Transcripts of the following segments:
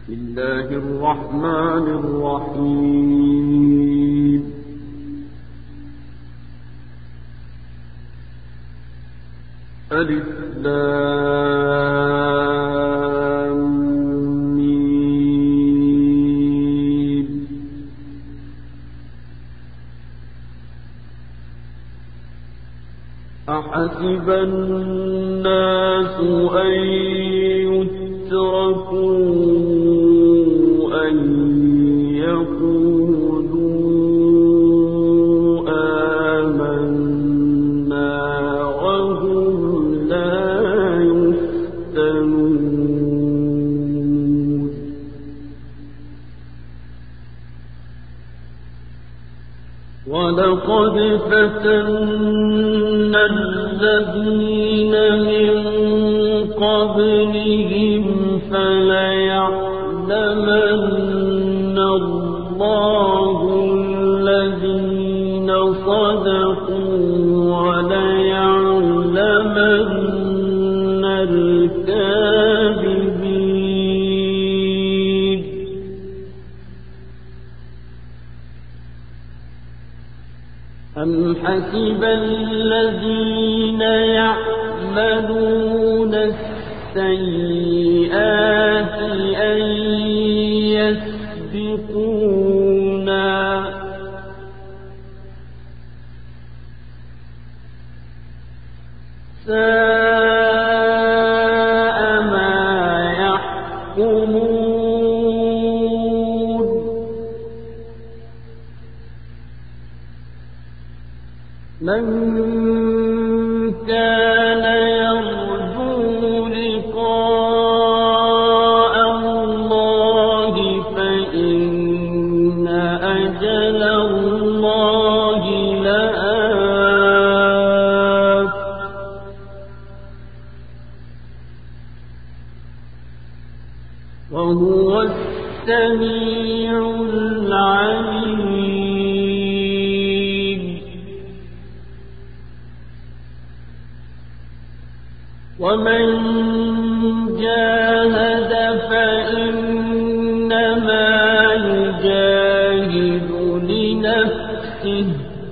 بسم الله الرحمن الرحيم. ألف لام ميم. أحسب الناس أن يتركوا أن يقولوا آمنا وهم لا يفتنون. ولقد فتنا الذين من قبلهم فليعلمن الله الذين صدقوا وليعلمن الكاذبين. أم حسب الذين يعملون السيئات أن يسبقونا ساء ما يحكمون. من كان يرجو لقاء الله فإن أجل الله لآت. وهو السميع العليم. ومن جاهد فإنما يجاهد لنفسه.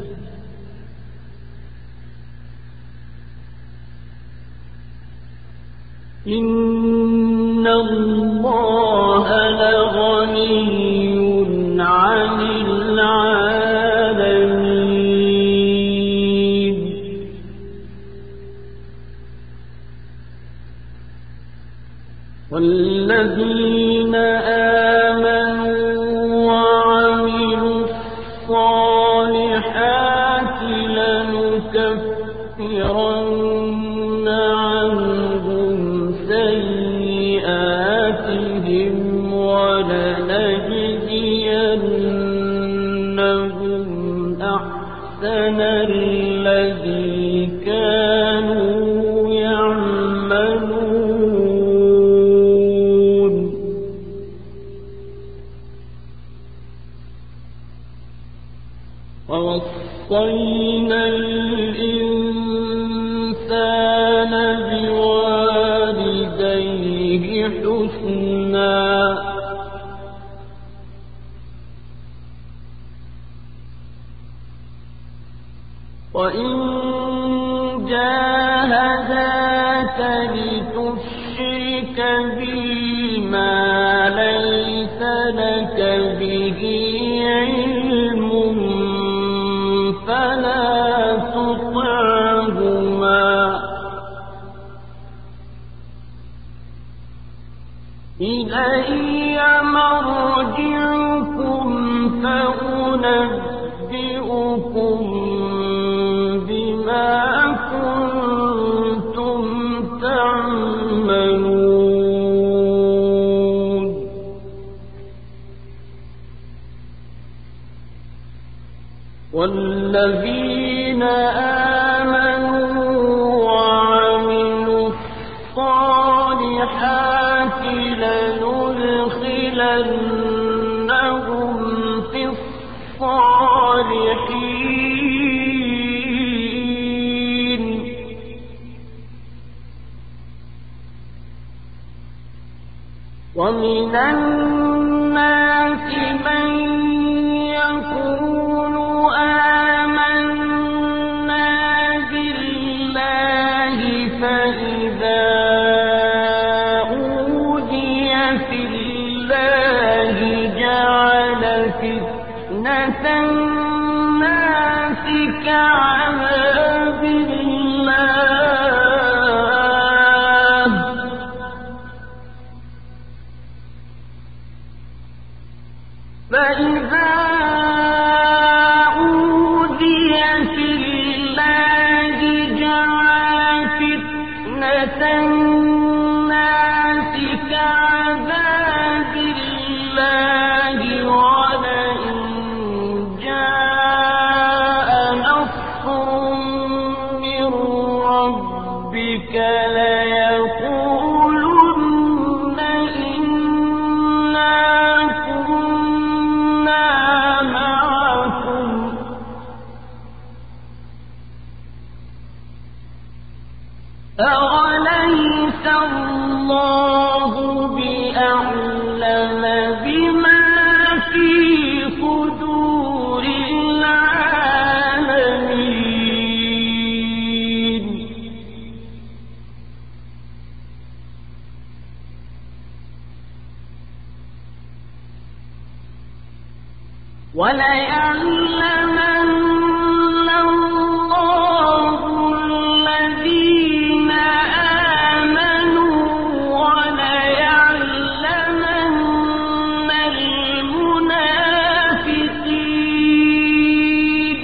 إن الله لغني عن العالمين. والذين آمنوا وعملوا الصالحات لنكفرن عنهم سيئاتهم ولنجزينهم أحسن الذي كانوا يعملون. ووصينا الإنسان بوالديه حسنا. وإن جاهداك لتشرك بي ما ليس لك به علم فلا تطعهما. إلي مرجعكم فأنبئكم بما كنتم تعملون. والذين آمنوا وعملوا الصالحات لندخلنهم في الصالحين. ومن الناس من يقول آمنا بالله فإذا أوذي في الله جعل فتنة الناس كعذاب الله فإذا أوذي في الله جعل فتنة الناس كعذاب الله ولئن جاء نصر من ربك ليقولن إنا كنا معكم أوليس الله بأعلم بما في صدور العالمين وليعلمن الله الذين آمنوا وليعلمن المنافقين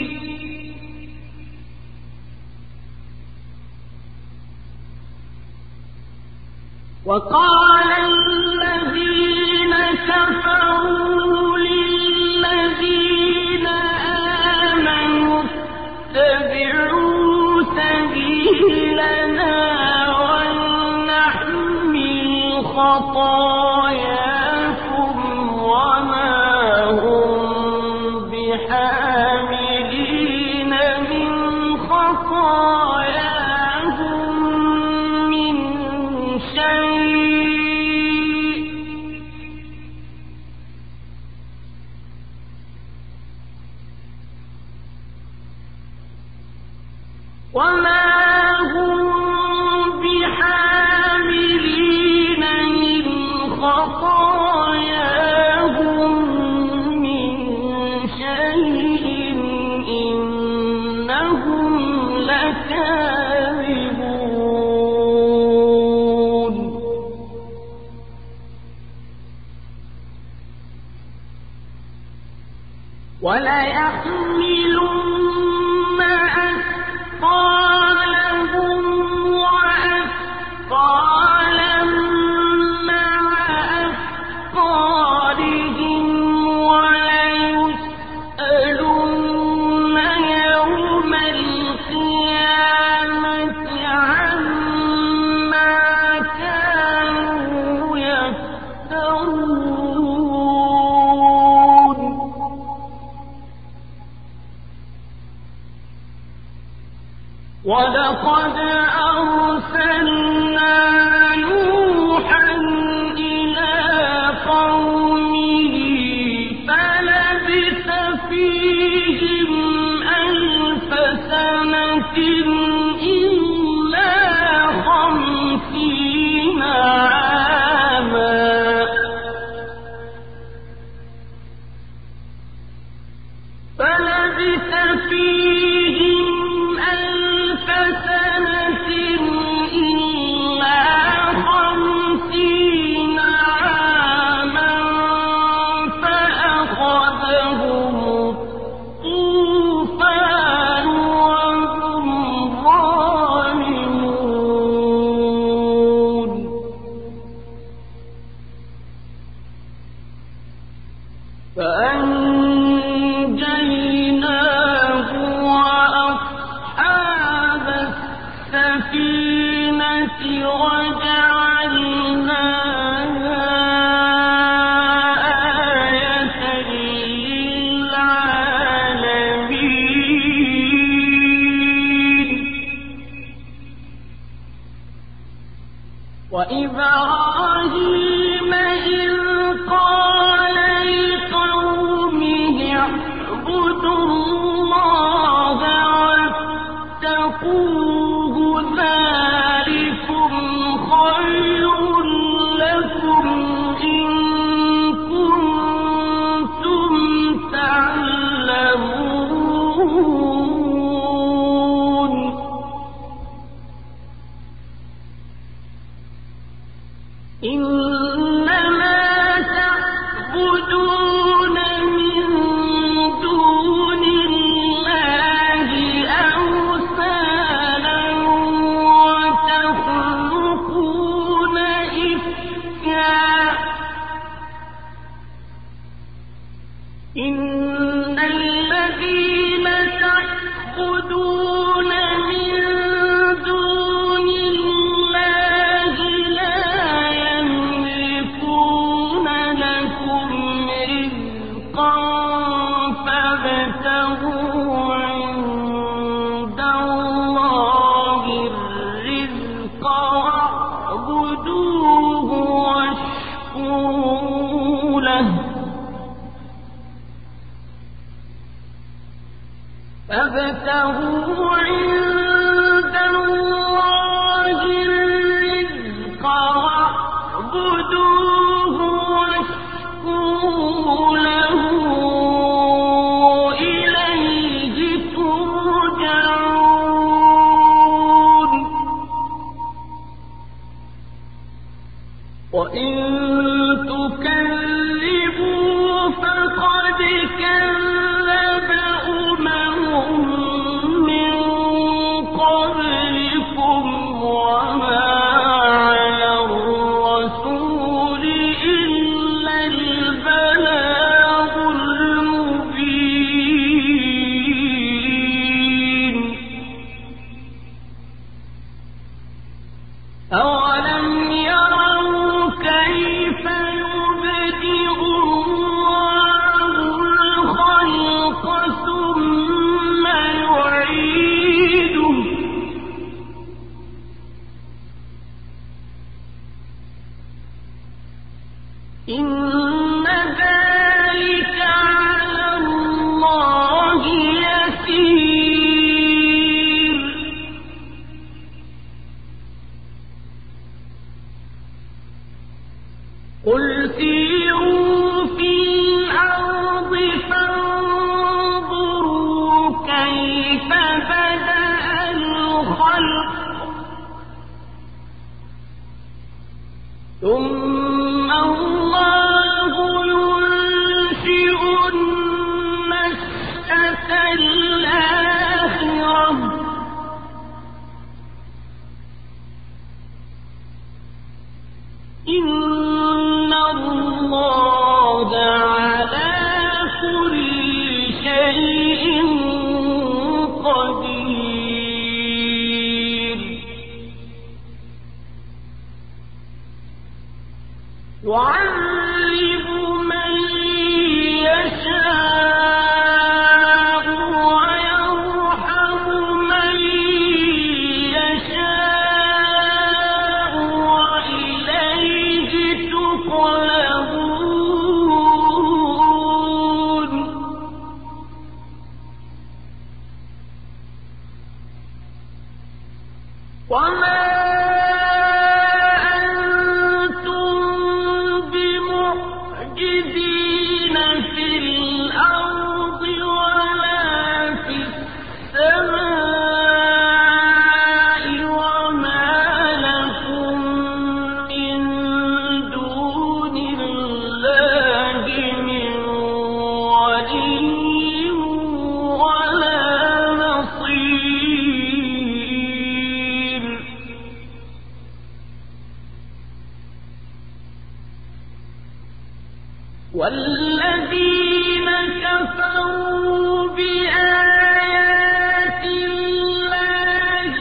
وقال الذين كفروا للذين آمنوا اتبعوا سبيلنا ولنحمل خطاياكم وما هم بحاملين من خطاياهم من شيء وما هم بحاملين من خطاياهم من شيء إنهم لكاذبون وليحملن أثقالهم وأثقالا مع أثقالهم وليسألن يوم القيامة عما كانوا يفترون ولقد أرسلنا نوحا إلى قومه فلبث فيهم 1000 سنة إلا 50 عاما فلبث فيهم 1000 سنة إلا 50 عاما فأخذهم الطوفان وهم ظالمون فأنجيناه وأصحاب السفينة وجعلناها آية للعالمين وإبراهيم إن الذين تعبدون من دون الله لا يملكون لكم رزقا فابتغوا عند الله الرزق واعبدوه واشكروا له فابتغوا عند الله الرزق واعبدوه واشكروا له إليه ترجعون وإن تكذبوا فقد كذب من قبلكم وما على الرسول إلا البلاغ المبين أولم يروا كيف يبدئ الله الخلق ثم يعيده إن ذلك على الله يسير قل سيروا في الأرض فانظروا كيف بدأ الخلق ثم الله ينشئ النشأة الآخرة إن الله على كل شيء قدير يعذب من يشاء ويرحم من يشاء وإليه تقلبون وما والذين كفروا بآيات الله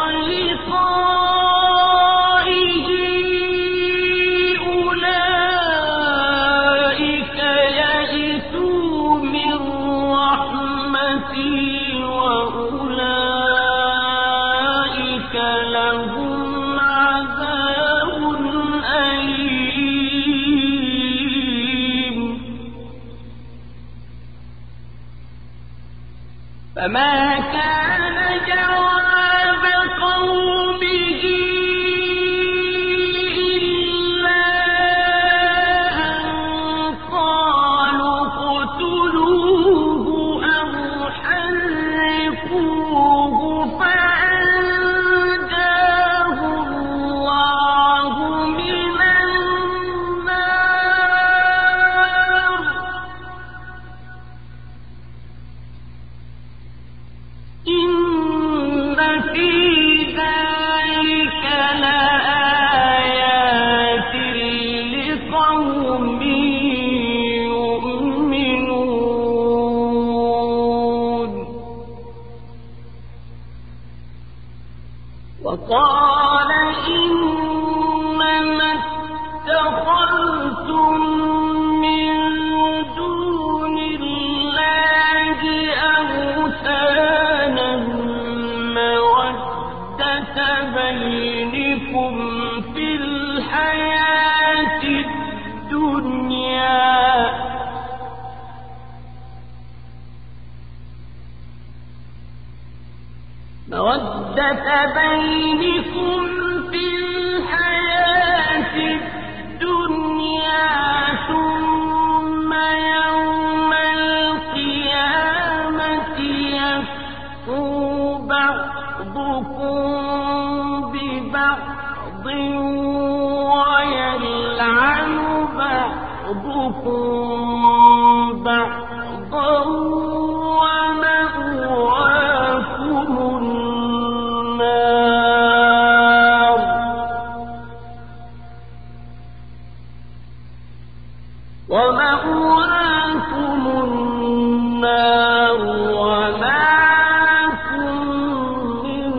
ولقائه أولئك يئسوا من رحمتي وأولئك لهم عذاب أليم فما كان جواب قومه إلا أن قالوا اقتلوه أو حرقوه فأنجاه الله من النار إن في ذلك لآيات لقوم يؤمنون قال إنما اتخذتم من دون الله أوثانا مودة بينكم في الحياة الدنيا ثم يوم القيامة يكفر بعضكم ببعض ويلعن بعضكم بعضا ومأواكم النار وما لكم من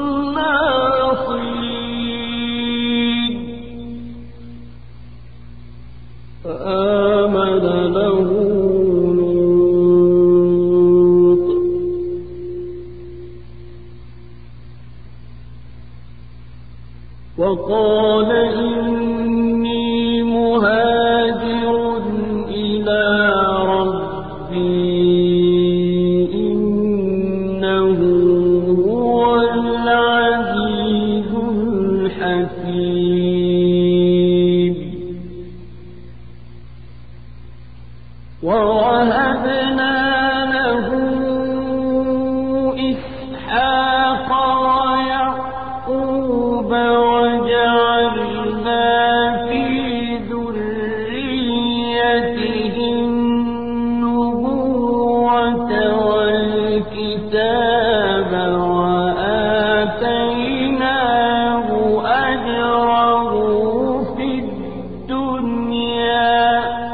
ناصرين فآمن له لوط وقال إني مهاجر إلى ربي إنه هو العزيز الحكيم ووهبنا له إسحاق ويعقوب وجعلنا في ذريته النبوة والكتاب وآتيناه أجره في الدنيا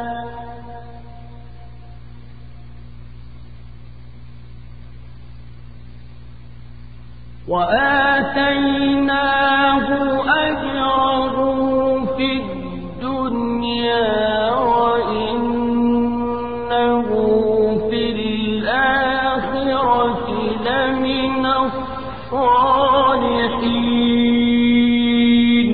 وإنه في الآخرة لمن الصالحين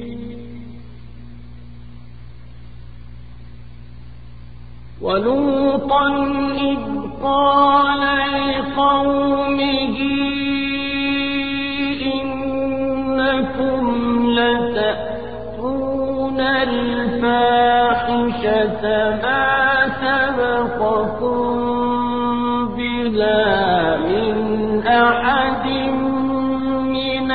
ولوطا إذ قال لقومه إنكم لتأتون الفاحشة ما سبقكم بها من أحد من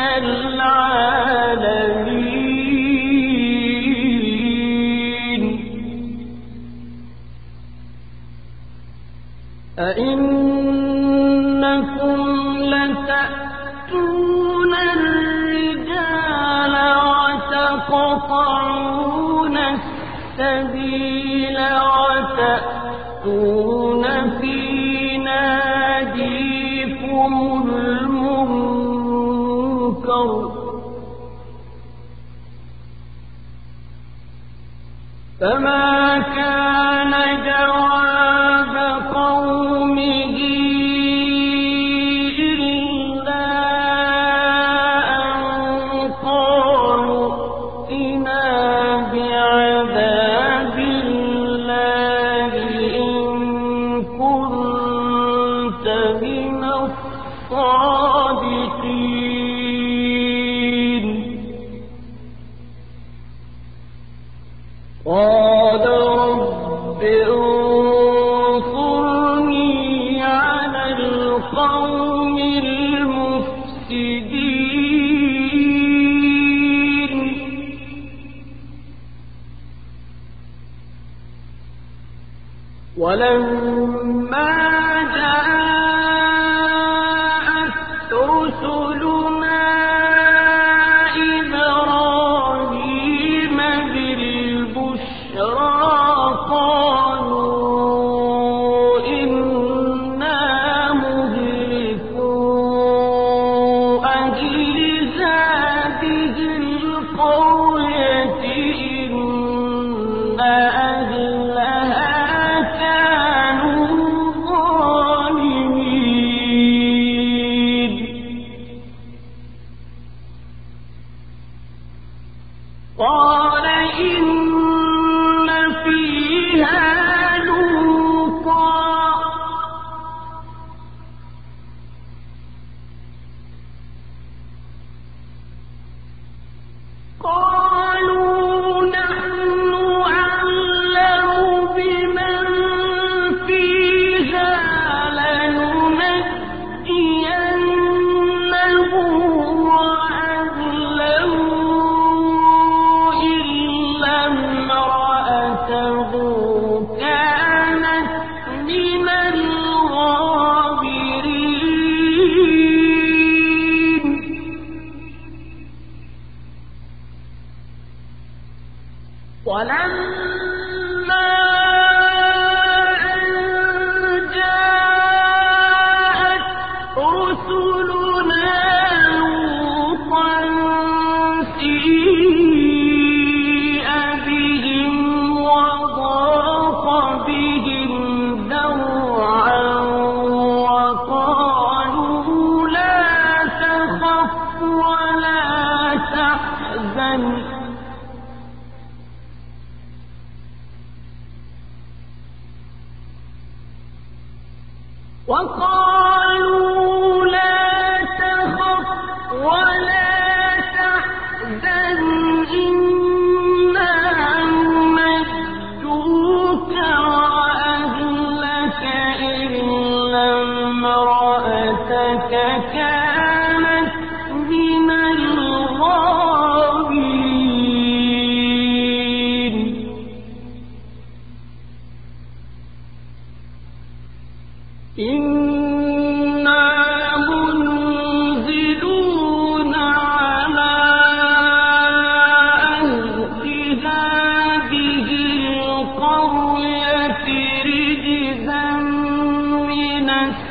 العالمين أئنكم لتأتون الرجال وتقطعون السبيل وتأتون في ناديكم المنكر فما كان جواب قومه إلا أن قالوا ائتنا بعذاب الله إن كنت من الصادقين قال رب انصرني على القوم المفسدين ولما جاءت رسلنا إبراهيم بالبشرى قالوا إنا مهلكو أهل هذه وقالوا لا تخف ولا تحزن إنا منجوك وأهلك إلا امرأتك كانت من الغابرين إنا منزلون على أهل هذه القرية رجزا من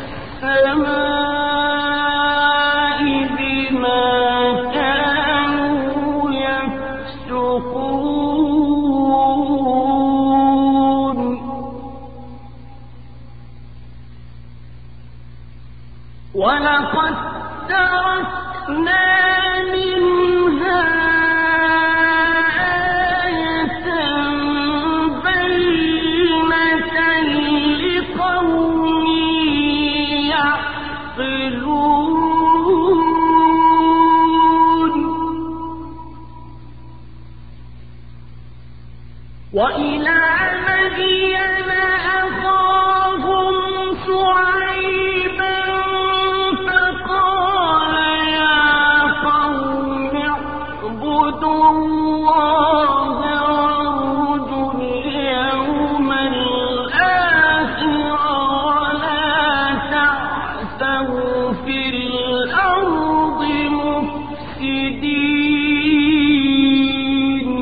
السماء بما كانوا يفسقون ولقد تركنا منها آية بينة لقوم يعقلون وإلى مدين أخاهم شعيبا فقال يا قوم اعبدوا الله وارجوا اليوم الآخر ولا تعثوا في الأرض مفسدين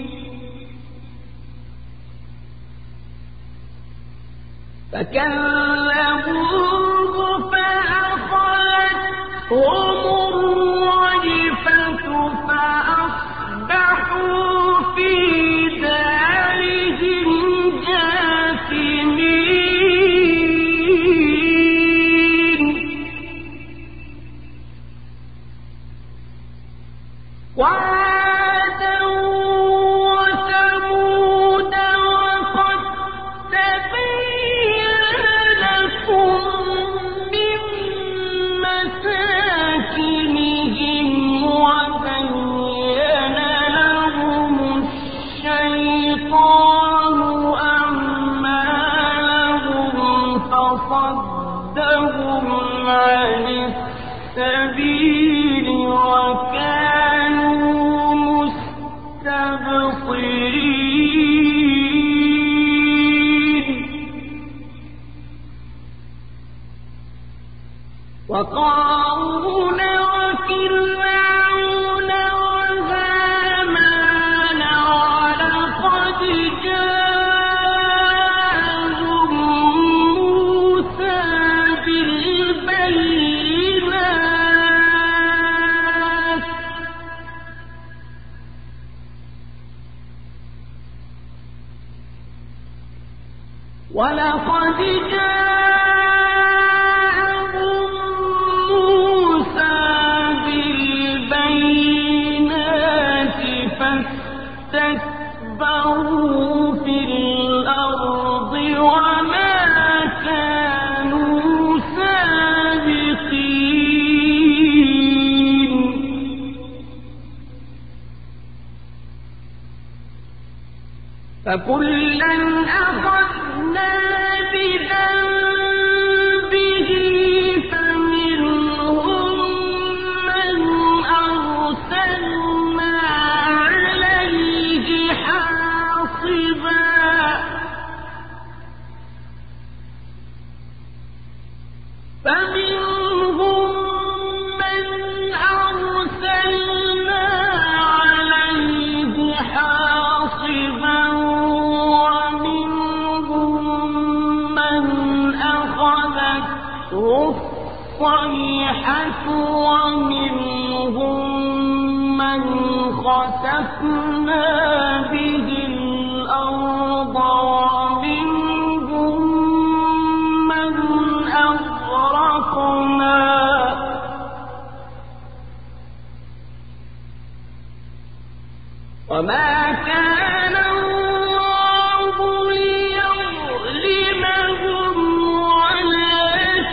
فكذبوه فأخذتهم الرجفة فأصبحوا في دارهم جاثمين وعادا وثمود وقد تبين لكم من مساكنهم وزين لهم الشيطان أعمالهم فصدهم عن السبيل وكانوا مستبصرين وقارون وفرعون وهامان ولقد جاءهم موسى بالبينات ولقد جاءهم موسى بالبينات فاستكبروا في الأرض وما كانوا سابقين فكلا أخذنا بذنبه فمنهم من أرسلنا عليه حاصبا فمنهم من أرسلنا عليه حاصبا ومنهم من أخذته الصيحة ومنهم من خسفنا به الأرض ومنهم من أغرقنا وما كان الله ليظلمهم ولكن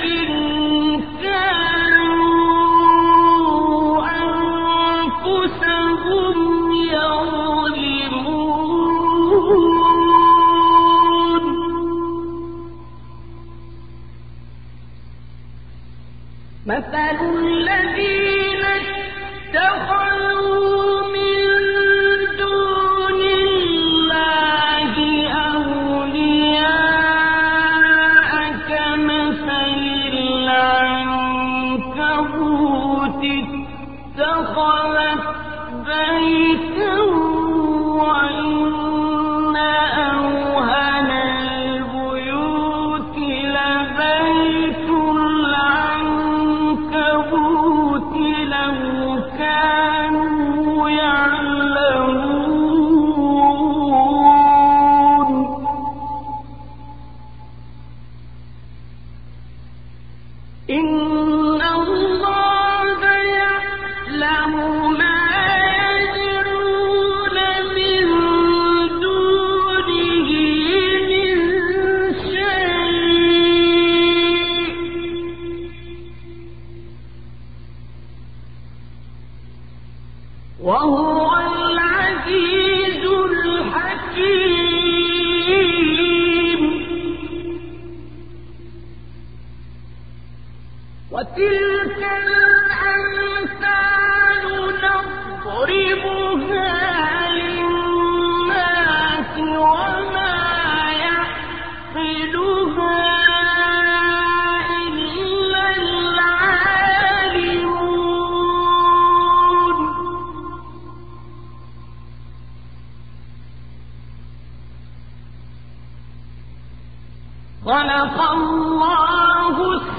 خلق الله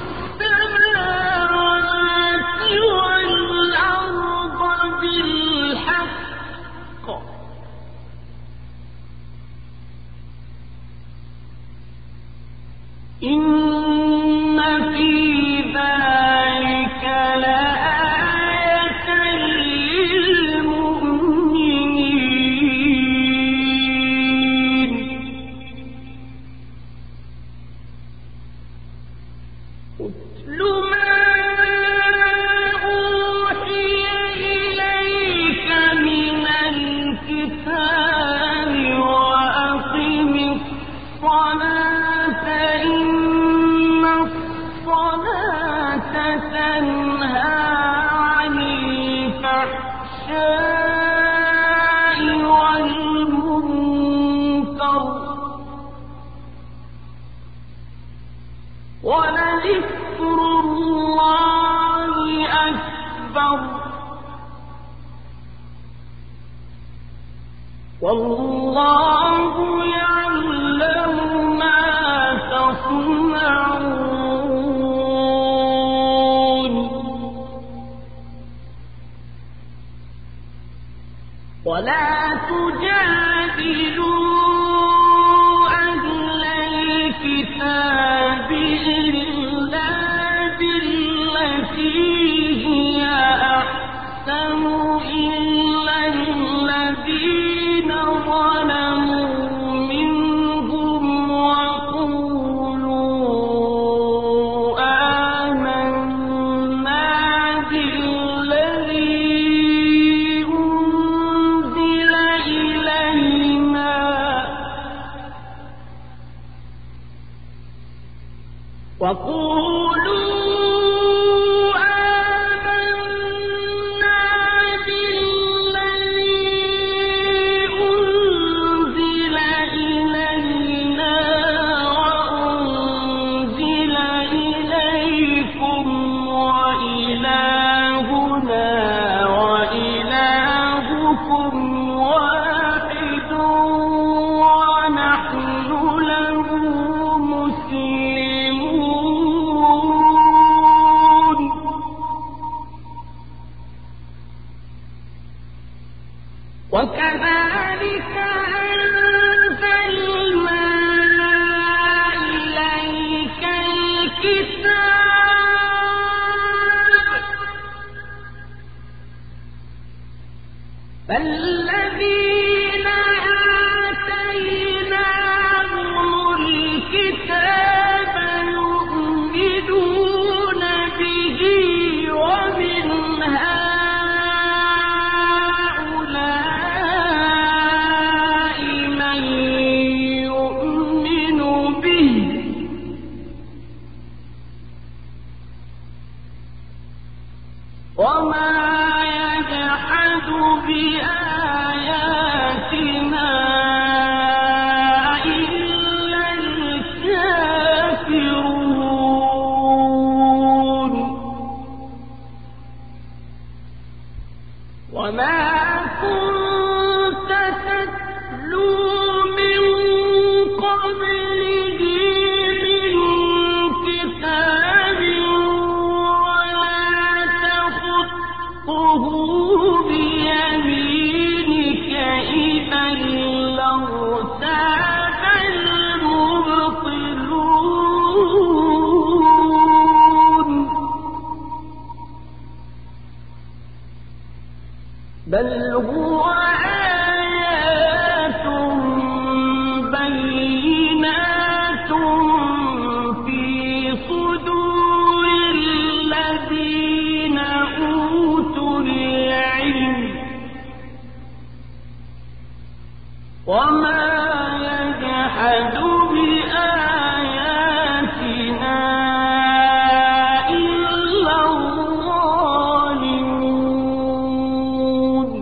السماوات والأرض بالحق إن في ذلك لآية للمؤمنين اتل ما أوحي إليك من الكتاب وأقم الصلاة إن الصلاة تنهى عن الفحشاء والمنكر ولذكر الله أكبر والله يعلم ما تصنعون ولا تجادلوا أهل الكتاب إلا بالتي هي أحسن إلا الذين ظلموا منهم وقولوا آمنا بالذي أنزل إلينا وأنزل إليكم وإلهنا وإلهكم واحد ونحن له مسلمون وكذلك أنزلنا إليك الكتاب فالذين آتيناهم الكتاب يؤمنون به ومن هؤلاء من يؤمن به وما يجحد بآياتنا إلا الكافرون وما كنت تتلو من قبله من كتاب ولا تخطه بيمينك إذا لارتاب المبطلون بل هو آيات بينات في صدور الذين أوتوا العلم وما يجحد بآياتنا إلا الظالمون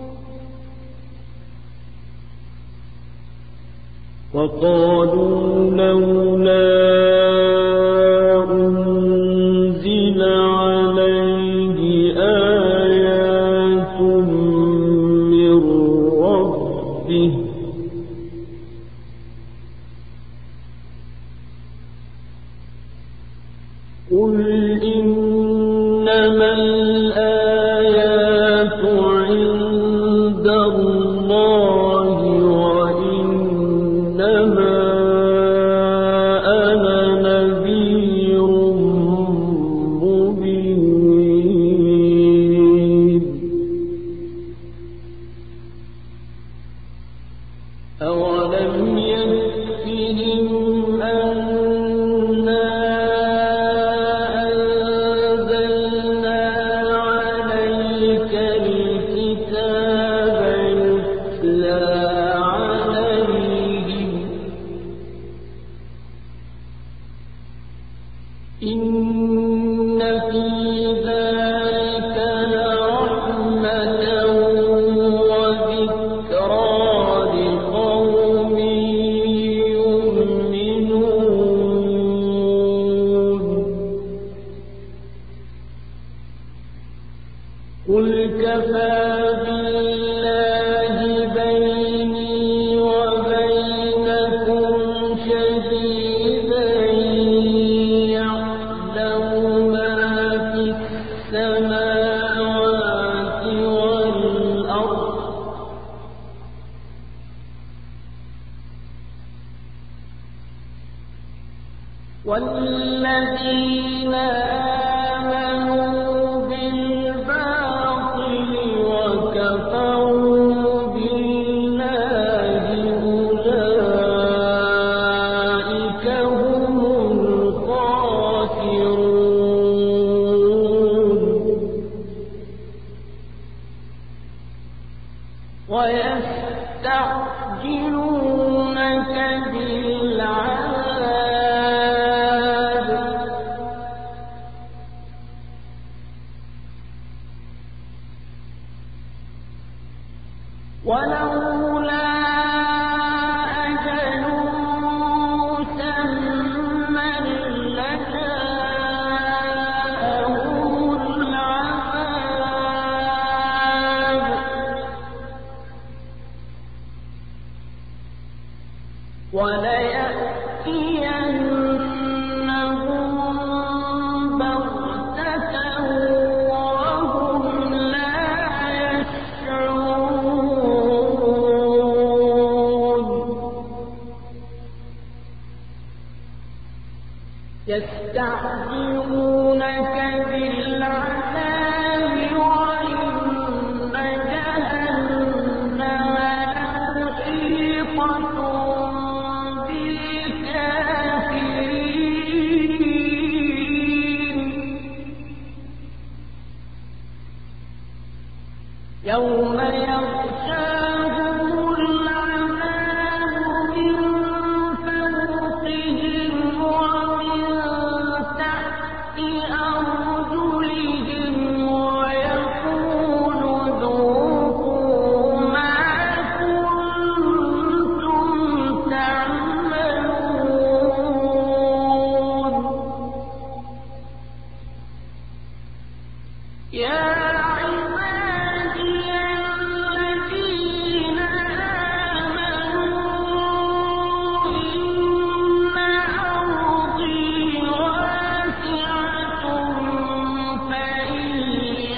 وقالوا لولا أنزل عليه آيات من ربه قل إنما الآيات عند الله وإنما أنا نذير مبين أولم يكفهم أنا أنزلنا عليك الكتاب يتلى عليهم إن في ذلك لرحمة وذكرى لقوم يؤمنون قل كفى بالله بيني وبينكم شهيدا يعلم ما في السماوات والأرض والذين آمنوا بالباطل وكفروا بالله أولئك هم الخاسرون ويستعجلونك بالعذاب ولولا أجل مسمى لجاءهم العذاب وليأتينهم بغتة وهم لا يشعرون يستعجلونك بالعذاب وإن جهنم لمحيطة بالكافرين يوم يغشاهم العذاب من فوقهم ومن تحت أرجلهم ويقول ذوقوا ما كنتم تعملون يا عبادي الذين آمنوا إن أرضي واسعة فإياي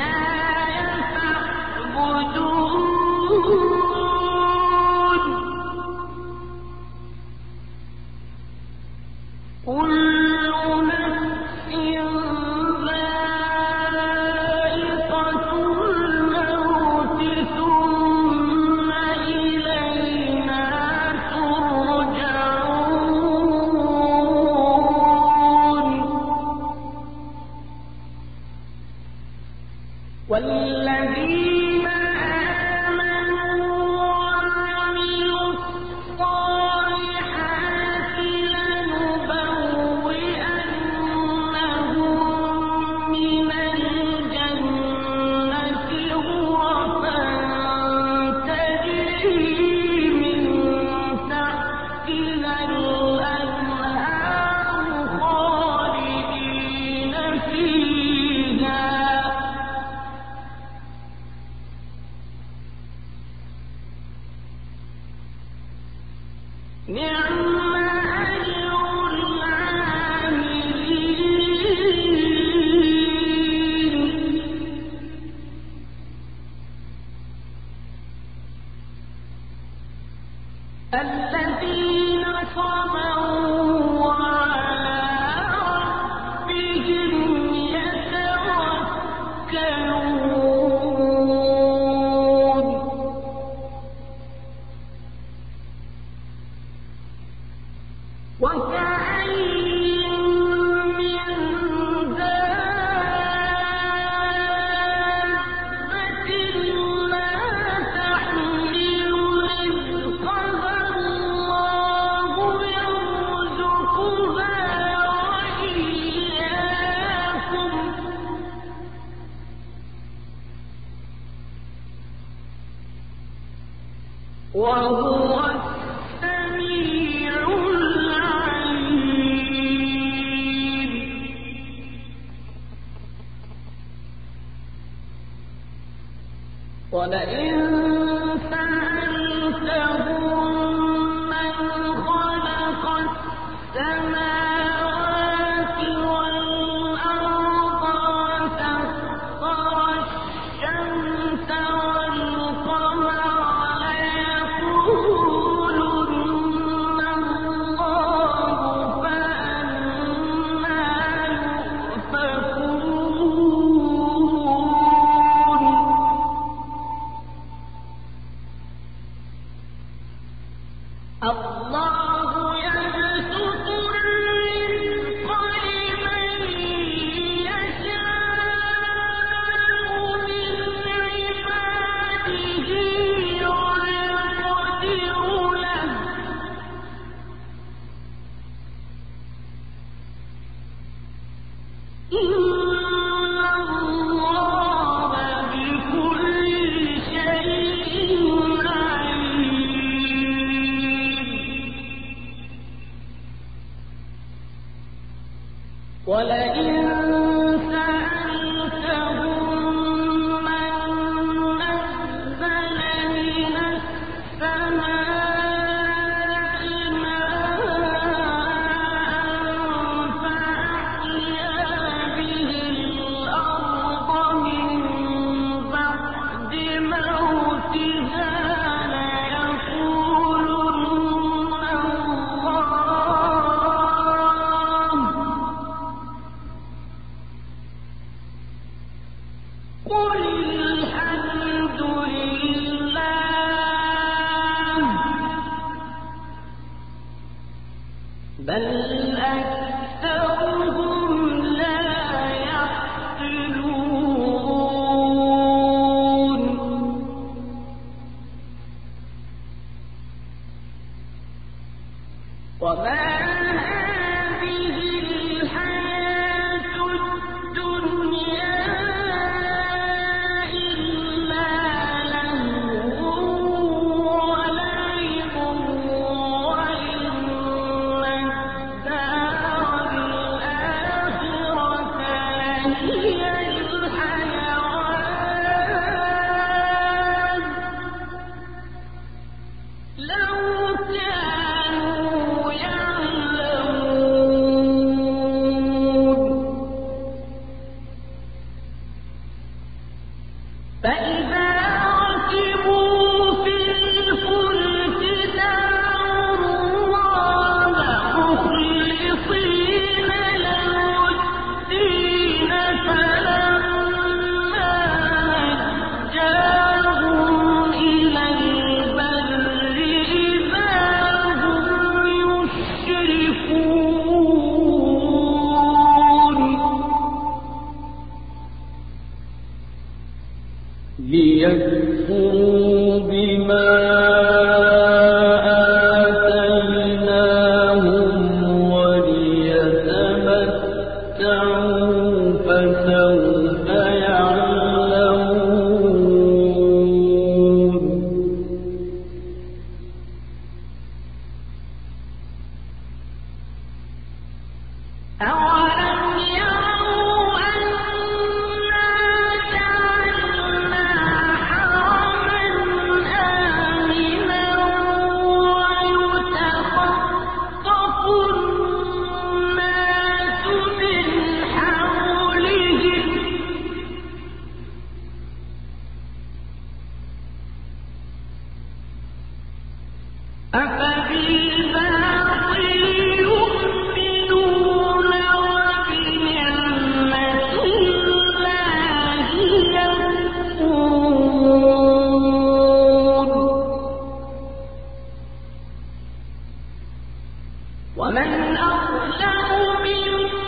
فاعبدون كل نفس ذائقة الموت ثم إلينا ترجعون والذين آمنوا وعملوا الصالحات لنبوئنهم من الجنة غرفا تجري من تحتها الأنهار خالدين فيها نعم أجر العاملين وكأين من دابة لا تحمل رزقها الله يرزقها وإياكم وهو السميع العليم. ولئن سألتهم من خلق السماوات والأرض وسخر الشمس والقمر ليقولن الله فأنى يؤفكون. الله يبسط الرزق لمن يشاء من عباده ويقدر له إن الله بكل شيء عليم. ولئن سألتهم من نزل من السماء ماء فأحيا به الأرض من بعد موتها ليقولن الله. قل الحمد لله بل أكثرهم لا يعقلون. وما هذه الحياة الدنيا إلا لهو ولعب وإن الدار الآخرة لهي الحيوان لو كانوا يعلمون. ومن أظلم ممن